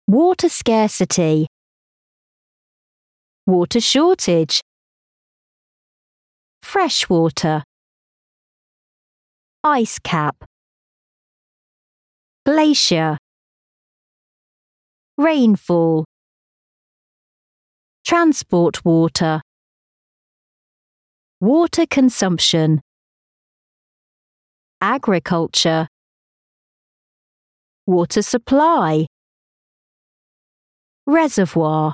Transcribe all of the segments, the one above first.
water scarcity, water shortage, fresh water, ice cap, glacier, rainfall, transport water, water consumption, agriculture, water supply, reservoir,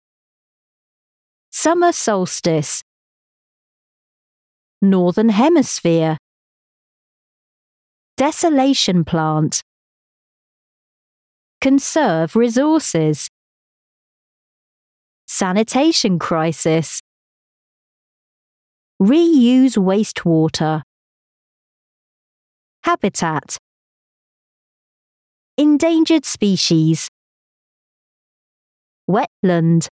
summer solstice, northern hemisphere, desolation plant, conserve resources, sanitation crisis, reuse wastewater, habitat, endangered species, wetland,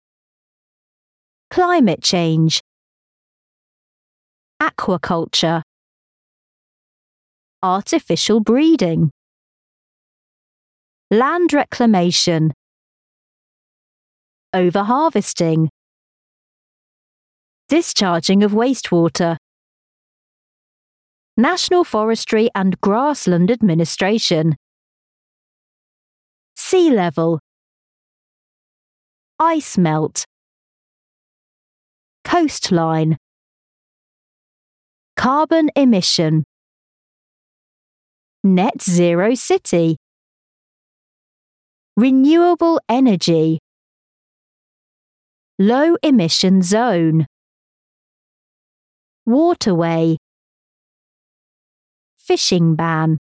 climate change, aquaculture, artificial breeding, land reclamation, overharvesting, discharging of wastewater, National Forestry and Grassland Administration, sea level, ice melt, coastline, carbon emission, net zero city, renewable energy, low emission zone, waterway, fishing ban.